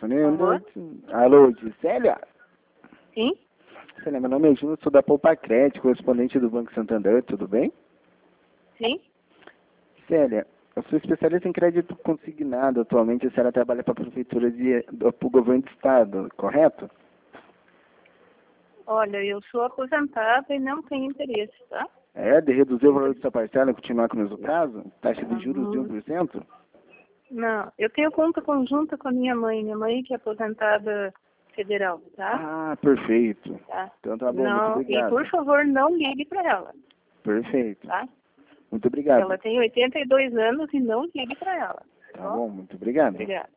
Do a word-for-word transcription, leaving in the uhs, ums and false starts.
Alô? Alô, Célia? Sim? Célia, meu nome é Júnior, sou da Poupa-Crédito, correspondente do Banco Santander, tudo bem? Sim? Célia, eu sou especialista em crédito consignado. Atualmente a senhora trabalha para a prefeitura de, para o governo do estado, correto? Olha, eu sou aposentada e não tenho interesse, tá? É, de reduzir o valor da sua parcela e continuar com o mesmo prazo? Taxa de juros de Uhum. um por cento? Não, eu tenho conta conjunta com a minha mãe, minha mãe que é aposentada federal, tá? Ah, perfeito. Tá? Então tá bom, muito Não, e obrigado. por favor, não ligue para ela, Perfeito. tá? Muito obrigado. Ela tem oitenta e dois anos e não ligue para ela. Tá bom, muito obrigado. Obrigada.